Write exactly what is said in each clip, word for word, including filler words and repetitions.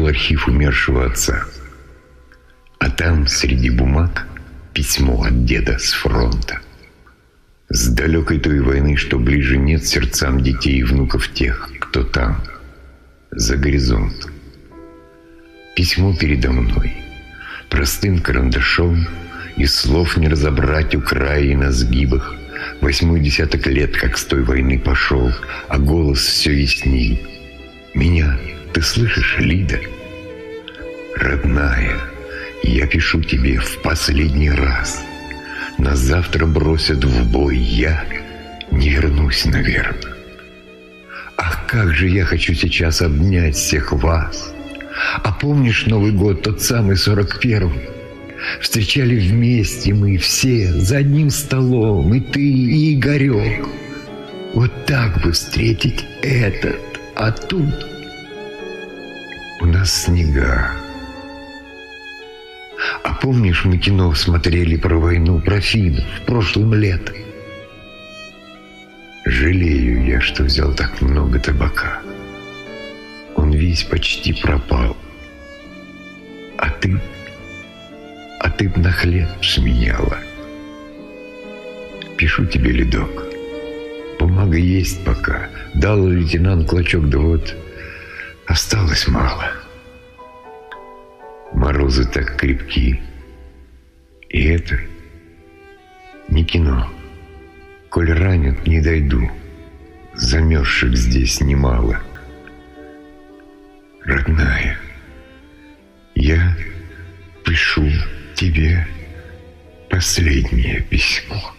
нашел архив умершего отца. А там, среди бумаг, письмо от деда с фронта. С далекой той войны, что ближе нет сердцам детей и внуков тех, кто там, за горизонтом. Письмо передо мной, простым карандашом, и слов не разобрать у края и на сгибах. Восьмой десяток лет, как с той войны пошел, а голос все ясней. Меня ты слышишь, Лида? Родная, я пишу тебе в последний раз. Нас завтра бросят в бой, я не вернусь, наверное. Ах, как же я хочу сейчас обнять всех вас. А помнишь Новый год, тот самый сорок первый? Встречали вместе мы все за одним столом, и ты, и Игорек. Вот так бы встретить этот, а тут у нас снега. А помнишь, мы кино смотрели про войну, про финнов прошлым летом? Жалею я, что взял так много табака. Он весь почти пропал. А ты... А ты б на хлеб сменяла. Пишу тебе, Ледок. Бумага есть пока. Дал лейтенант клочок, да вот осталось мало. Морозы так крепки. И это не кино. Коль ранят, не дойду. Замерзших здесь немало. Родная, я пишу тебе последнее письмо.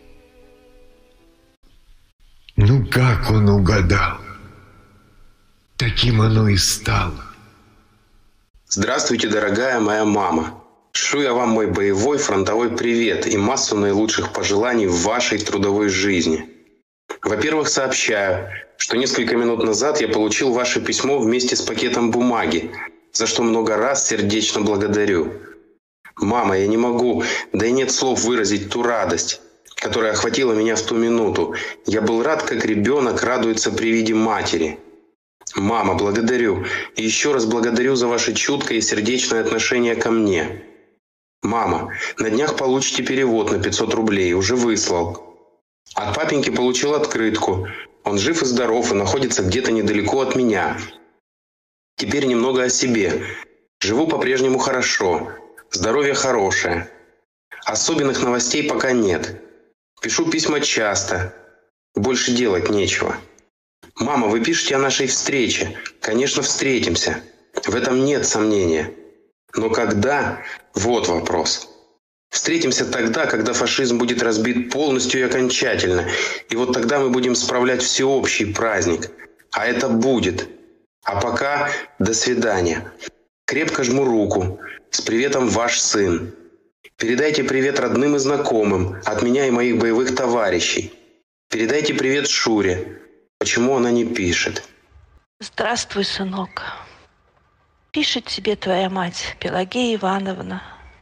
Ну как он угадал? Таким оно и стало. Здравствуйте, дорогая моя мама. Шлю я вам мой боевой фронтовой привет и массу наилучших пожеланий в вашей трудовой жизни. Во-первых, сообщаю, что несколько минут назад я получил ваше письмо вместе с пакетом бумаги, за что много раз сердечно благодарю. Мама, я не могу, да и нет слов выразить ту радость, которая охватила меня в ту минуту. Я был рад, как ребенок радуется при виде матери. Мама, благодарю. И еще раз благодарю за ваше чуткое и сердечное отношение ко мне. Мама, на днях получите перевод на пятьсот рублей, уже выслал. От папеньки получил открытку. Он жив и здоров и находится где-то недалеко от меня. Теперь немного о себе. Живу по-прежнему хорошо. Здоровье хорошее. Особенных новостей пока нет. Пишу письма часто. Больше делать нечего. Мама, вы пишете о нашей встрече. Конечно, встретимся. В этом нет сомнения. Но когда? Вот вопрос. Встретимся тогда, когда фашизм будет разбит полностью и окончательно. И вот тогда мы будем справлять всеобщий праздник. А это будет. А пока до свидания. Крепко жму руку. С приветом, ваш сын. Передайте привет родным и знакомым от меня и моих боевых товарищей. Передайте привет Шуре. Почему она не пишет? Здравствуй, сынок. Пишет тебе твоя мать, Пелагея Ивановна.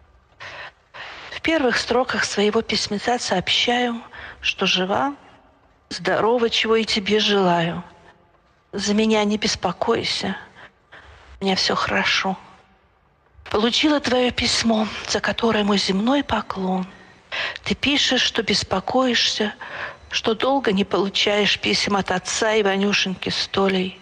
В первых строках своего письмеца сообщаю, что жива, здорова, чего и тебе желаю. За меня не беспокойся. У меня все хорошо. Получила твое письмо, за которое мой земной поклон. Ты пишешь, что беспокоишься, что долго не получаешь писем от отца и Ванюшеньки с Толей.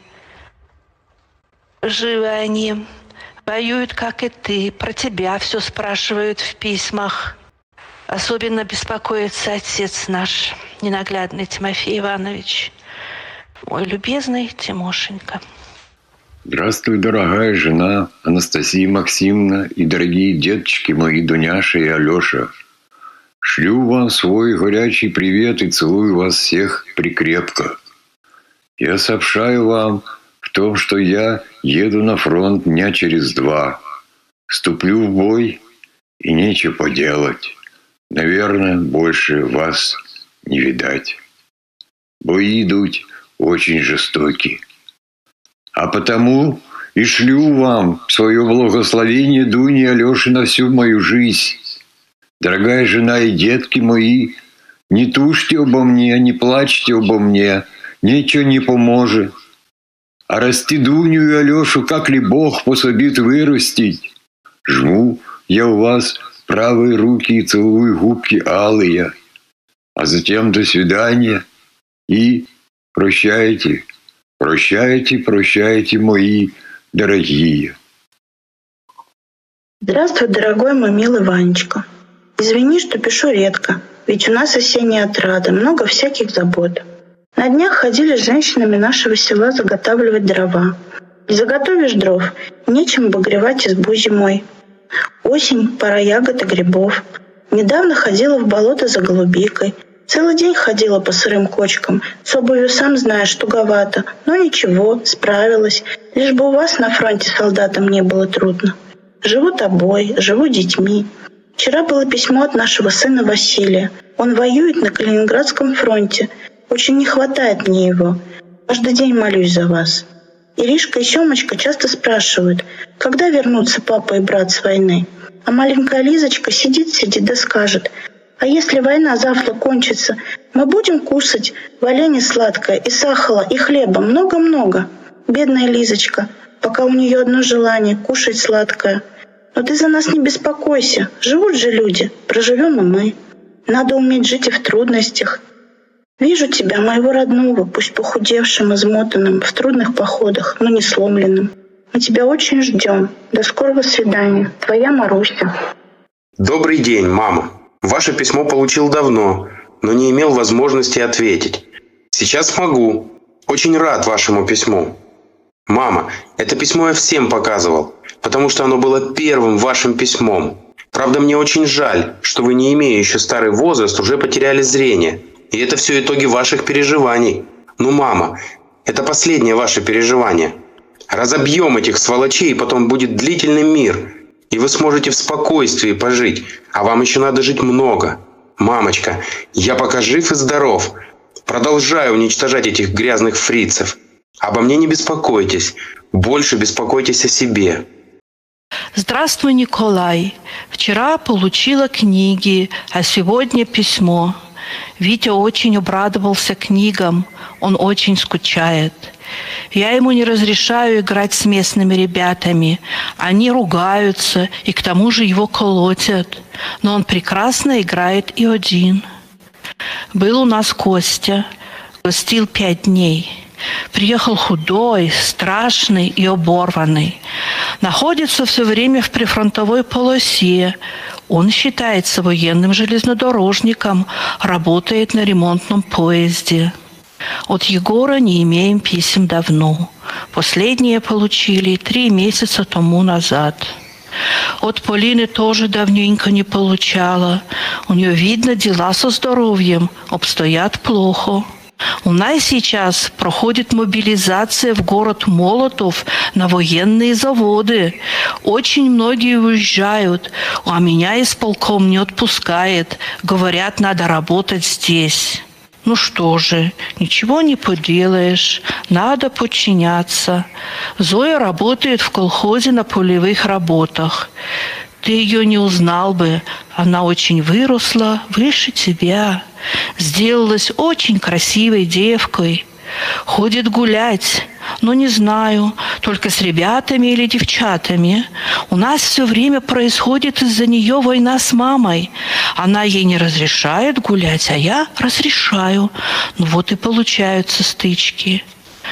Живы они, воюют, как и ты, про тебя все спрашивают в письмах. Особенно беспокоится отец наш, ненаглядный Тимофей Иванович, мой любезный Тимошенька. Здравствуй, дорогая жена Анастасия Максимовна и дорогие деточки мои Дуняша и Алеша. Шлю вам свой горячий привет и целую вас всех прикрепко. Я сообщаю вам в том, что я еду на фронт дня через два. Вступлю в бой, и нечего поделать. Наверное, больше вас не видать. Бои идут очень жестокие. А потому и шлю вам свое благословение Дуне и Алёше на всю мою жизнь. Дорогая жена и детки мои, не тужьте обо мне, не плачьте обо мне, ничего не поможет. А расти Дуню и Алешу как ли Бог пособит вырастить? Жму я у вас правые руки и целую губки алые, а затем до свидания и прощайте, прощайте, прощайте, мои дорогие. Здравствуй, дорогой мой милый Ванечка. Извини, что пишу редко, ведь у нас осенняя отрада, много всяких забот. На днях ходили с женщинами нашего села заготавливать дрова. Не заготовишь дров, нечем обогревать избу зимой. Осень, пора ягод и грибов. Недавно ходила в болото за голубикой. Целый день ходила по сырым кочкам. С обувью, сам знаешь, туговато. Но ничего, справилась. Лишь бы у вас на фронте солдатам не было трудно. Живу тобой, живу детьми. Вчера было письмо от нашего сына Василия. Он воюет на Калининградском фронте. Очень не хватает мне его. Каждый день молюсь за вас. Иришка и Семочка часто спрашивают, когда вернутся папа и брат с войны. А маленькая Лизочка сидит-сидит да скажет, а если война завтра кончится, мы будем кушать варенье сладкое и сахара, и хлеба много-много. Бедная Лизочка, пока у нее одно желание — кушать сладкое. Но ты за нас не беспокойся, живут же люди, проживем и мы. Надо уметь жить и в трудностях. Вижу тебя, моего родного, пусть похудевшим, измотанным, в трудных походах, но не сломленным. Мы тебя очень ждем. До скорого свидания. Твоя Маруся. Добрый день, мама. Ваше письмо получил давно, но не имел возможности ответить. Сейчас могу. Очень рад вашему письму. Мама, это письмо я всем показывал, потому что оно было первым вашим письмом. Правда, мне очень жаль, что вы, не имея еще старый возраст, уже потеряли зрение. И это все итоги ваших переживаний. Ну, мама, это последнее ваше переживание. Разобьем этих сволочей, и потом будет длительный мир. И вы сможете в спокойствии пожить. А вам еще надо жить много. Мамочка, я пока жив и здоров. Продолжаю уничтожать этих грязных фрицев. Обо мне не беспокойтесь. Больше беспокойтесь о себе. Здравствуй, Николай. Вчера получила книги, а сегодня письмо. Витя очень обрадовался книгам. Он очень скучает. Я ему не разрешаю играть с местными ребятами. Они ругаются и к тому же его колотят. Но он прекрасно играет и один. Был у нас Костя. Гостил пять дней. Приехал худой, страшный и оборванный. Находится все время в прифронтовой полосе. Он считается военным железнодорожником, работает на ремонтном поезде. От Егора не имеем писем давно. Последние получили три месяца тому назад. От Полины тоже давненько не получала. У нее, видно, дела со здоровьем обстоят плохо. У нас сейчас проходит мобилизация в город Молотов на военные заводы. Очень многие уезжают, а меня исполком не отпускает. Говорят, надо работать здесь. Ну что же, ничего не поделаешь, надо подчиняться. Зоя работает в колхозе на полевых работах. Ты ее не узнал бы, она очень выросла, выше тебя. Сделалась очень красивой девкой. Ходит гулять, но не знаю, только с ребятами или девчатами. У нас все время происходит из-за нее война с мамой. Она ей не разрешает гулять, а я разрешаю. Ну вот и получаются стычки.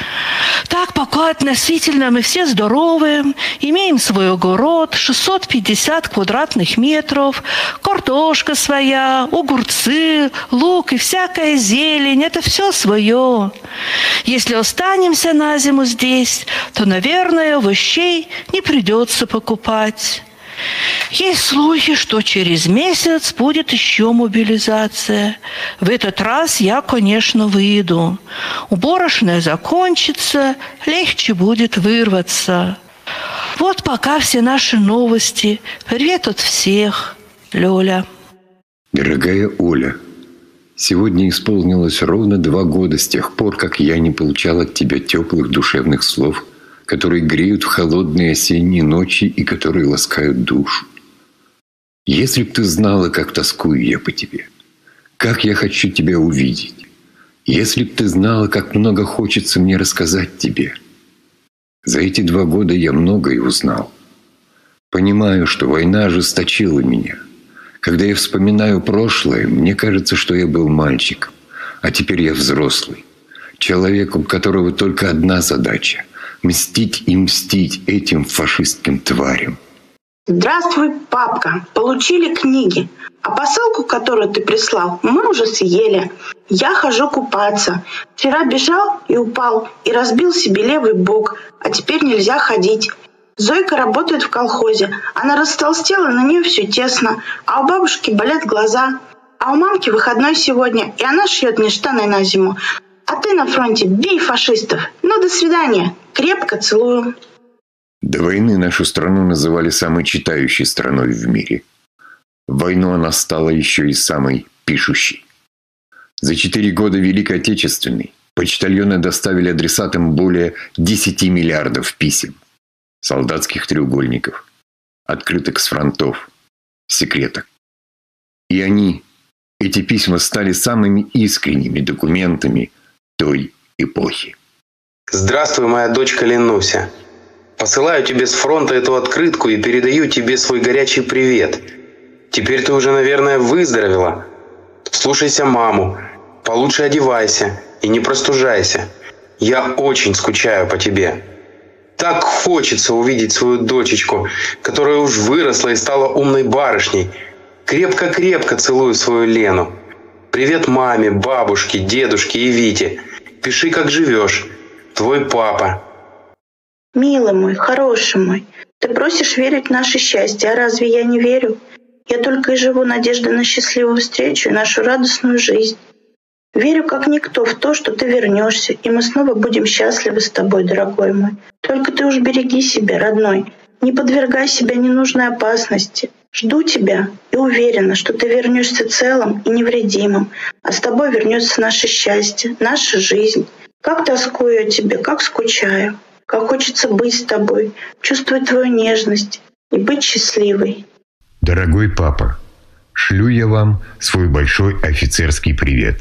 Так, пока относительно мы все здоровы, имеем свой огород, шестьсот пятьдесят квадратных метров, картошка своя, огурцы, лук и всякая зелень, это все свое. Если останемся на зиму здесь, то, наверное, овощей не придется покупать. Есть слухи, что через месяц будет еще мобилизация. В этот раз я, конечно, выйду. Уборочная закончится, легче будет вырваться. Вот пока все наши новости. Привет от всех. Лёля. Дорогая Оля, сегодня исполнилось ровно два года с тех пор, как я не получал от тебя теплых душевных слов, которые греют в холодные осенние ночи и которые ласкают душу. Если б ты знала, как тоскую я по тебе, как я хочу тебя увидеть, если б ты знала, как много хочется мне рассказать тебе, За эти два года я многое узнал. Понимаю, что война ожесточила меня. Когда я вспоминаю прошлое, мне кажется, что я был мальчиком, а теперь я взрослый. Человек, у которого только одна задача – мстить и мстить этим фашистским тварям. Здравствуй, папка. Получили книги. А посылку, которую ты прислал, мы уже съели. Я хожу купаться. Вчера бежал и упал, и разбил себе левый бок, а теперь нельзя ходить. Зойка работает в колхозе. Она растолстела, на нее все тесно. А у бабушки болят глаза. А у мамки выходной сегодня, и она шьет мне штаны на зиму. А ты на фронте бей фашистов. Ну, до свидания. Крепко целую. До войны нашу страну называли самой читающей страной в мире. В войну она стала еще и самой пишущей. За четыре года Великой Отечественной почтальоны доставили адресатам более десяти миллиардов писем, солдатских треугольников, открыток с фронтов, секреток. И они, эти письма, стали самыми искренними документами той эпохи. Здравствуй, моя дочка Ленуся. Посылаю тебе с фронта эту открытку и передаю тебе свой горячий привет. Теперь ты уже, наверное, выздоровела. Слушайся маму, получше одевайся и не простужайся. Я очень скучаю по тебе. Так хочется увидеть свою дочечку, которая уж выросла и стала умной барышней. Крепко-крепко целую свою Лену. Привет маме, бабушке, дедушке и Вите. Пиши, как живешь. Твой папа. Милый мой, хороший мой, ты просишь верить в наше счастье, а разве я не верю? Я только и живу надеждой на счастливую встречу и нашу радостную жизнь. Верю как никто в то, что ты вернешься, и мы снова будем счастливы с тобой, дорогой мой. Только ты уж береги себя, родной. Не подвергай себя ненужной опасности. Жду тебя и уверена, что ты вернешься целым и невредимым, а с тобой вернется наше счастье, наша жизнь. Как тоскую о тебе, как скучаю. Как хочется быть с тобой, чувствовать твою нежность и быть счастливой. Дорогой папа, шлю я вам свой большой офицерский привет.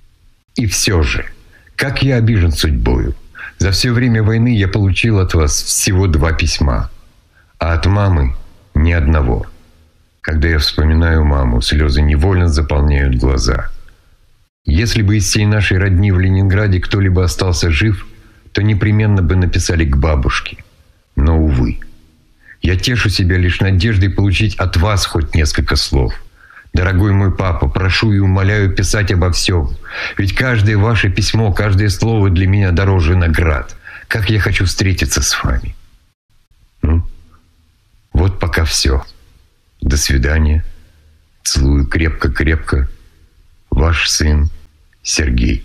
И все же, как я обижен судьбою. За все время войны я получил от вас всего два письма, а от мамы ни одного. Когда я вспоминаю маму, слезы невольно заполняют глаза. Если бы из всей нашей родни в Ленинграде кто-либо остался жив, то непременно бы написали к бабушке. Но, увы, я тешу себя лишь надеждой получить от вас хоть несколько слов. Дорогой мой папа, прошу и умоляю писать обо всем. Ведь каждое ваше письмо, каждое слово для меня дороже наград. Как я хочу встретиться с вами. Ну, вот пока все. До свидания. Целую крепко-крепко. Ваш сын Сергей.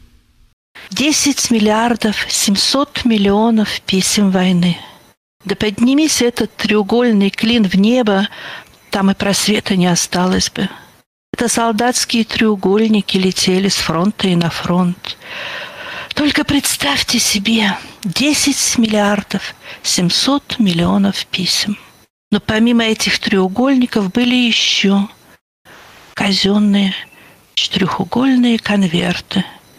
Десять миллиардов семьсот миллионов писем войны. Да поднимись этот треугольный клин в небо, там и просвета не осталось бы. Это солдатские треугольники летели с фронта и на фронт. Только представьте себе, десять миллиардов семьсот миллионов писем. Но помимо этих треугольников были еще казенные четырехугольные конверты,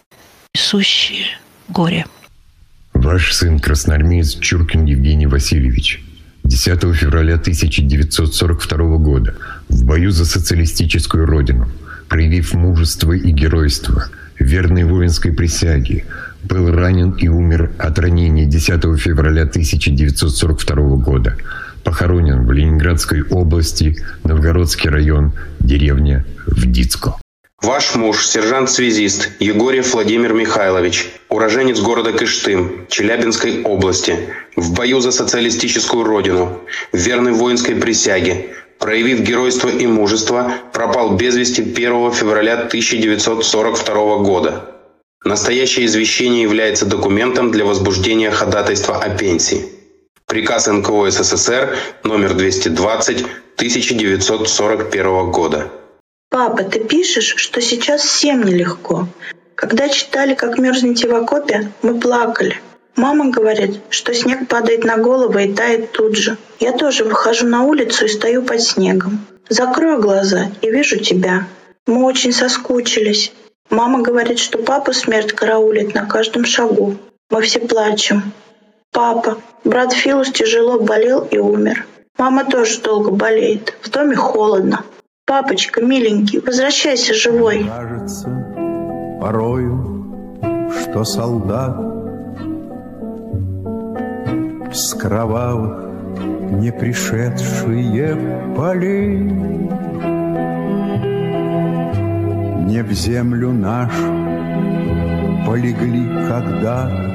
несущие горе. Ваш сын, красноармеец Чуркин Евгений Васильевич, десятого февраля тысяча девятьсот сорок второго года в бою за социалистическую родину, проявив мужество и геройство, верной воинской присяге, был ранен и умер от ранения десятого февраля тысяча девятьсот сорок второго года. Похоронен в Ленинградской области, Новгородский район, деревня Вдицко. Ваш муж, сержант-связист Егорьев Владимир Михайлович, уроженец города Кыштым, Челябинской области, в бою за социалистическую родину, в верной воинской присяге, проявив геройство и мужество, пропал без вести первого февраля тысяча девятьсот сорок второго года. Настоящее извещение является документом для возбуждения ходатайства о пенсии. Приказ эн ка о эс эс эс эр номер двести двадцать тысяча девятьсот сорок первого года. Папа, ты пишешь, что сейчас всем нелегко. Когда читали, как мерзнете в окопе, мы плакали. Мама говорит, что снег падает на голову и тает тут же. Я тоже выхожу на улицу и стою под снегом. Закрою глаза и вижу тебя. Мы очень соскучились. Мама говорит, что папу смерть караулит на каждом шагу. Мы все плачем. Папа. Брат Филус тяжело болел и умер. Мама тоже долго болеет. В доме холодно. Папочка, миленький, возвращайся живой. Кажется порою, что солдат с кровавых не пришедшие полей не в землю нашу полегли когда-то,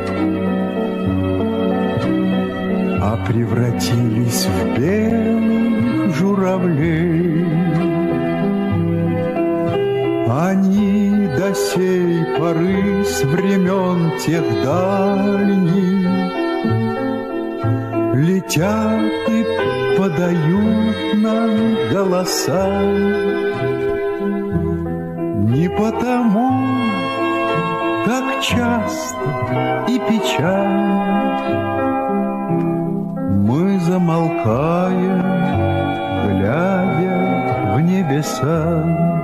а превратились в белых журавлей. Они до сей поры с времен тех дальних летят и подают нам голоса. Не потому, как часто и печально мы замолкаем, глядя в небеса.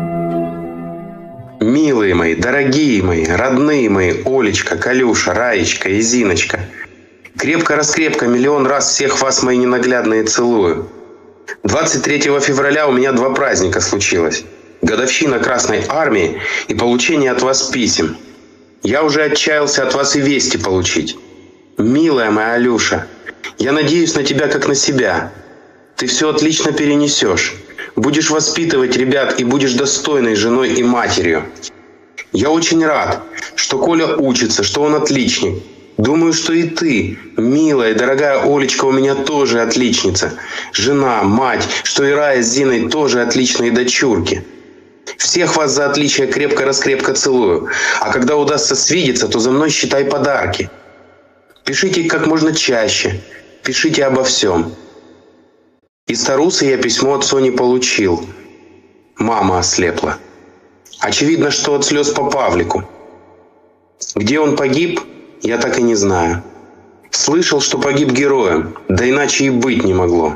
Милые мои, дорогие мои, родные мои, Олечка, Калюша, Раечка и Зиночка, крепко-раскрепко миллион раз всех вас, мои ненаглядные, целую. двадцать третьего февраля у меня два праздника случилось. Годовщина Красной Армии и получение от вас писем. Я уже отчаялся от вас и вести получить. Милая моя Алюша, я надеюсь на тебя как на себя. Ты все отлично перенесешь. Будешь воспитывать ребят и будешь достойной женой и матерью. Я очень рад, что Коля учится, что он отличник. Думаю, что и ты, милая и дорогая Олечка, у меня тоже отличница. Жена, мать, что и Рая с Зиной тоже отличные дочурки. Всех вас за отличие крепко-раскрепко целую. А когда удастся свидеться, то за мной считай подарки. Пишите как можно чаще. Пишите обо всем. Из Тарусы я письмо от Сони получил. Мама ослепла. Очевидно, что от слез по Павлику. Где он погиб, я так и не знаю. Слышал, что погиб героем, да иначе и быть не могло.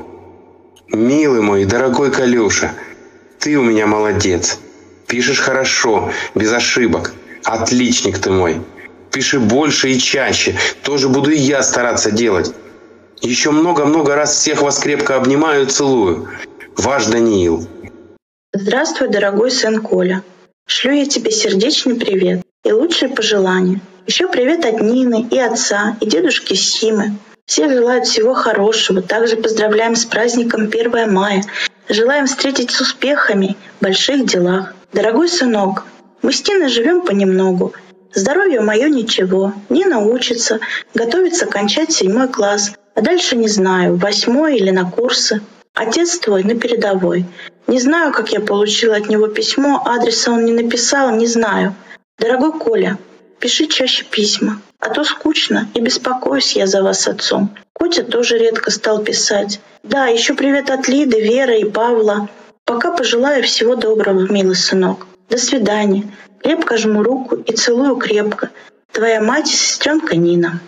Милый мой, дорогой Калюша, ты у меня молодец. Пишешь хорошо, без ошибок. Отличник ты мой. Пиши больше и чаще. Тоже буду и я стараться делать. Еще много-много раз всех вас крепко обнимаю и целую. Ваш Даниил. Здравствуй, дорогой сын Коля. Шлю я тебе сердечный привет и лучшие пожелания. Еще привет от Нины и отца, и дедушки Симы. Все желают всего хорошего. Также поздравляем с праздником первое мая. Желаем встретить с успехами в больших делах. Дорогой сынок, мы с Тиной живем понемногу. Здоровье мое ничего. Нина учится, готовится кончать седьмой класс. А дальше не знаю, восьмой или на курсы. Отец твой на передовой. Не знаю, как я получила от него письмо, адреса он не написал, не знаю. Дорогой Коля, пиши чаще письма, а то скучно и беспокоюсь я за вас с отцом. Котя тоже редко стал писать. Да, еще привет от Лиды, Веры и Павла. Пока пожелаю всего доброго, милый сынок. До свидания. Крепко жму руку и целую крепко. Твоя мать и сестренка Нина.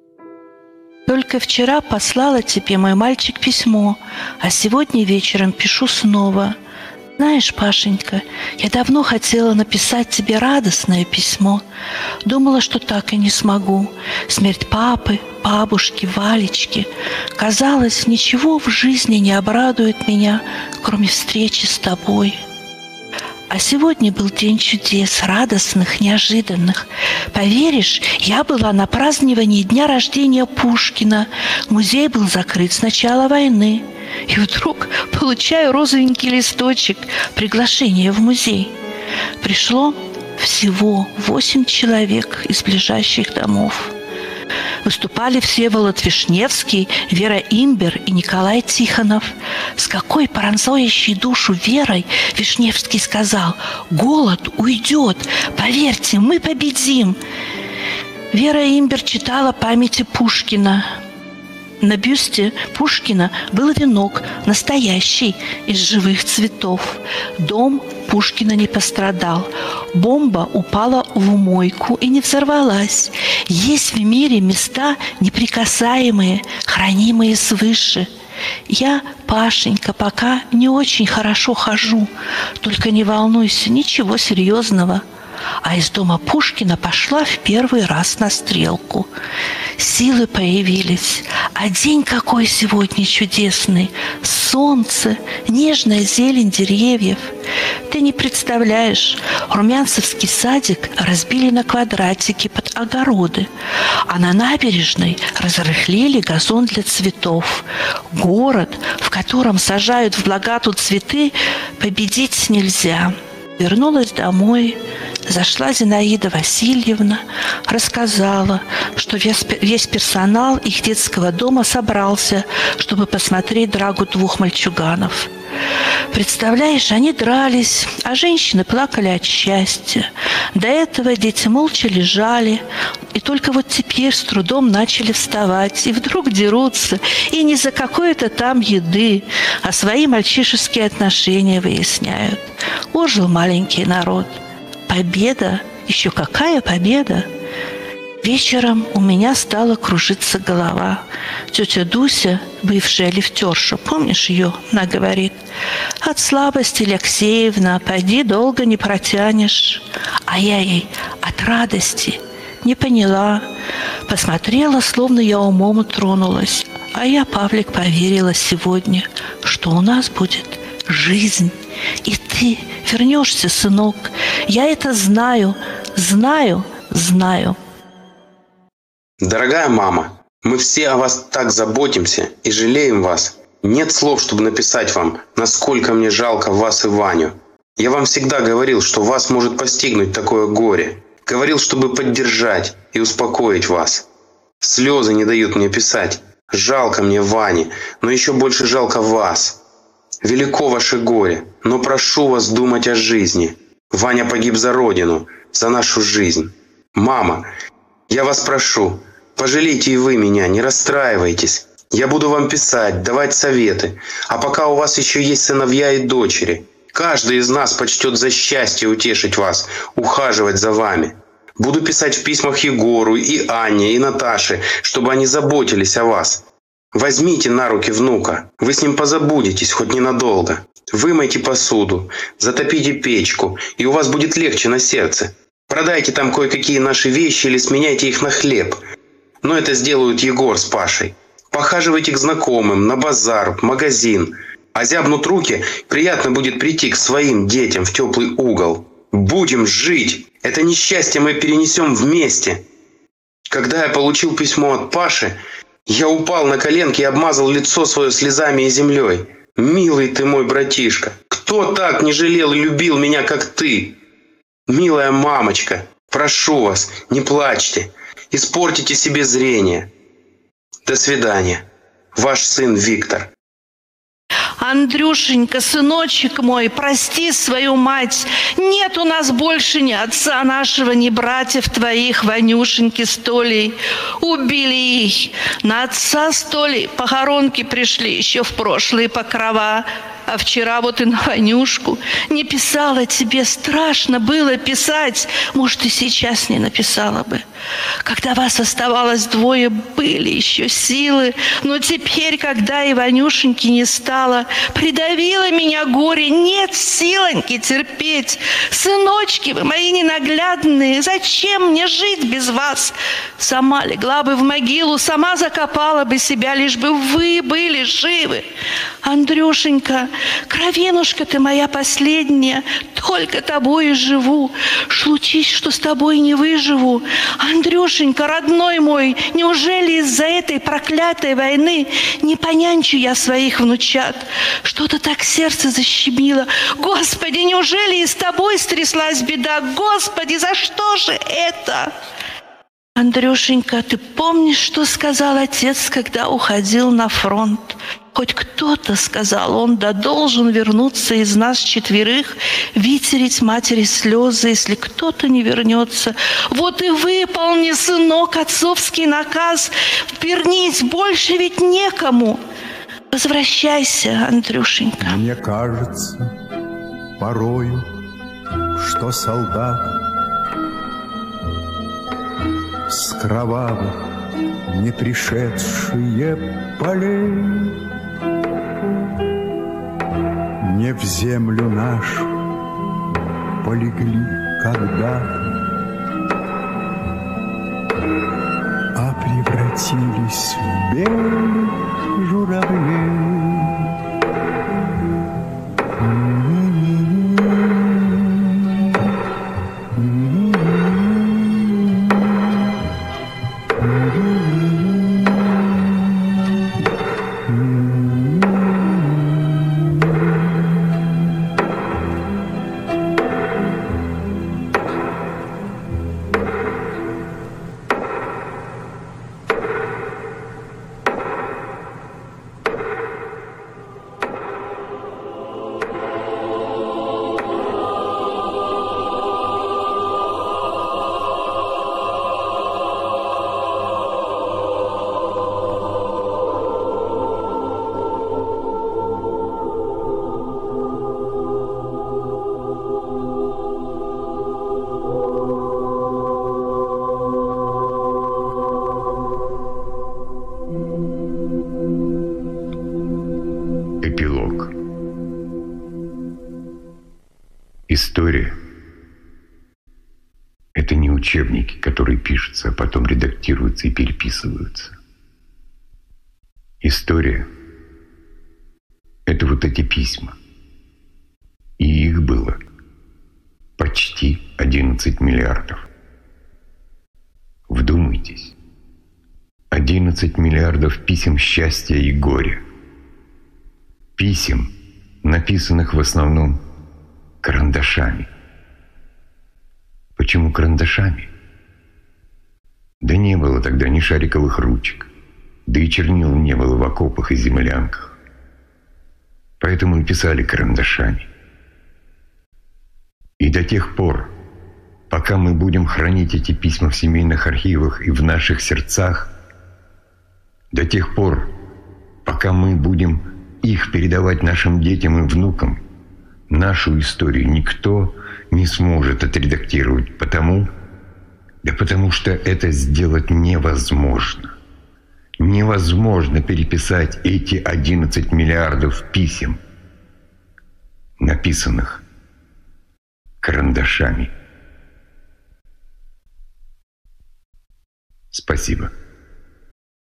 Только вчера послала тебе, мой мальчик, письмо, а сегодня вечером пишу снова. Знаешь, Пашенька, я давно хотела написать тебе радостное письмо. Думала, что так и не смогу. Смерть папы, бабушки, Валечки. Казалось, ничего в жизни не обрадует меня, кроме встречи с тобой. А сегодня был день чудес, радостных, неожиданных. Поверишь, я была на праздновании дня рождения Пушкина. Музей был закрыт с начала войны. И вдруг получаю розовенький листочек, приглашение в музей. Пришло всего восемь человек из ближайших домов. Выступали Всеволод Вишневский, Вера Имбер и Николай Тихонов. С какой пронзающей душу верой Вишневский сказал: «Голод уйдет, поверьте, мы победим». Вера Имбер читала памяти Пушкина. На бюсте Пушкина был венок, настоящий, из живых цветов. Дом Пушкина не пострадал. Бомба упала в мойку и не взорвалась. Есть в мире места неприкасаемые, хранимые свыше. Я, Пашенька, пока не очень хорошо хожу. Только не волнуйся, ничего серьезного. а из дома Пушкина пошла в первый раз на стрелку. Силы появились, а день какой сегодня чудесный! Солнце, нежная зелень деревьев. Ты не представляешь, Румянцевский садик разбили на квадратики под огороды, а на набережной разрыхлили газон для цветов. Город, в котором сажают в благату цветы, победить нельзя. Вернулась домой, зашла Зинаида Васильевна, рассказала, что весь, весь персонал их детского дома собрался, чтобы посмотреть драгу двух мальчуганов. Представляешь, они дрались, а женщины плакали от счастья. До этого дети молча лежали, и только вот теперь с трудом начали вставать, и вдруг дерутся, и не за какой-то там еды, а свои мальчишеские отношения выясняют. Ожил маленький народ. Победа? Еще какая победа? Вечером у меня стала кружиться голова. Тетя Дуся, бывшая лифтерша, помнишь ее? Она говорит: от слабости, Алексеевна, пойди долго не протянешь. А я ей от радости не поняла. Посмотрела, словно я умом тронулась. А я, Павлик, поверила сегодня, что у нас будет жизнь. И ты вернешься, сынок. Я это знаю, знаю, знаю. Дорогая мама, мы все о вас так заботимся и жалеем вас. Нет слов, чтобы написать вам, насколько мне жалко вас и Ваню. Я вам всегда говорил, что вас может постигнуть такое горе. Говорил, чтобы поддержать и успокоить вас. Слезы не дают мне писать. Жалко мне Вани, но еще больше жалко вас. Велико ваше горе, но прошу вас думать о жизни. Ваня погиб за родину, за нашу жизнь. Мама, я вас прошу, пожалейте и вы меня, не расстраивайтесь. Я буду вам писать, давать советы. А пока у вас еще есть сыновья и дочери. Каждый из нас почтет за счастье утешить вас, ухаживать за вами. Буду писать в письмах Егору, и Анне, и Наташе, чтобы они заботились о вас. Возьмите на руки внука, вы с ним позабудетесь хоть ненадолго. Вымойте посуду, затопите печку, и у вас будет легче на сердце. Продайте там кое-какие наши вещи или сменяйте их на хлеб. Но это сделают Егор с Пашей. Похаживайте к знакомым, на базар, в магазин. А зябнут руки, приятно будет прийти к своим детям в теплый угол. Будем жить! Это несчастье мы перенесем вместе. Когда я получил письмо от Паши, я упал на коленки и обмазал лицо свое слезами и землей. Милый ты мой братишка, кто так не жалел и любил меня, как ты? Милая мамочка, прошу вас, не плачьте, испортите себе зрение. До свидания. Ваш сын Виктор. Андрюшенька, сыночек мой, прости свою мать. Нет у нас больше ни отца нашего, ни братьев твоих, Ванюшеньки с Толей. Убили их. На отца с Толей похоронки пришли еще в прошлые покрова. А вчера вот и на Ванюшку. Не писала тебе, страшно было писать. Может, и сейчас не написала бы. Когда вас оставалось двое, были еще силы. Но теперь, когда и Ванюшеньки не стало, придавило меня горе. Нет силоньки терпеть. Сыночки вы мои ненаглядные, зачем мне жить без вас? Сама легла бы в могилу, сама закопала бы себя, лишь бы вы были живы. Андрюшенька, кровинушка ты моя последняя, только тобой и живу. Случись, что с тобой не выживу. Андрюшенька, родной мой, неужели из-за этой проклятой войны не понянчу я своих внучат? Что-то так сердце защемило. Господи, неужели и с тобой стряслась беда? Господи, за что же это? Андрюшенька, ты помнишь, что сказал отец, когда уходил на фронт? Хоть кто-то, сказал он, да должен вернуться из нас четверых, вытереть матери слезы, если кто-то не вернется. Вот и выполни, сынок, отцовский наказ. Вернись, больше ведь некому. Возвращайся, Андрюшенька. Мне кажется порою, что солдат с кровавых не пришедшие полей не в землю нашу полегли когда-то, а превратились в белых журавлей. Эпилог. История — это не учебники, которые пишутся, а потом редактируются и переписываются. История — это вот эти письма. И их было почти одиннадцать миллиардов. Вдумайтесь. одиннадцать миллиардов писем счастья и горя. Писем, написанных в основном карандашами. Почему карандашами? Да не было тогда ни шариковых ручек, да и чернил не было в окопах и землянках. Поэтому и писали карандашами. И до тех пор, пока мы будем хранить эти письма в семейных архивах и в наших сердцах, до тех пор, пока мы будем их передавать нашим детям и внукам, нашу историю никто не сможет отредактировать, потому, да потому что это сделать невозможно. Невозможно переписать эти одиннадцать миллиардов писем, написанных карандашами. Спасибо.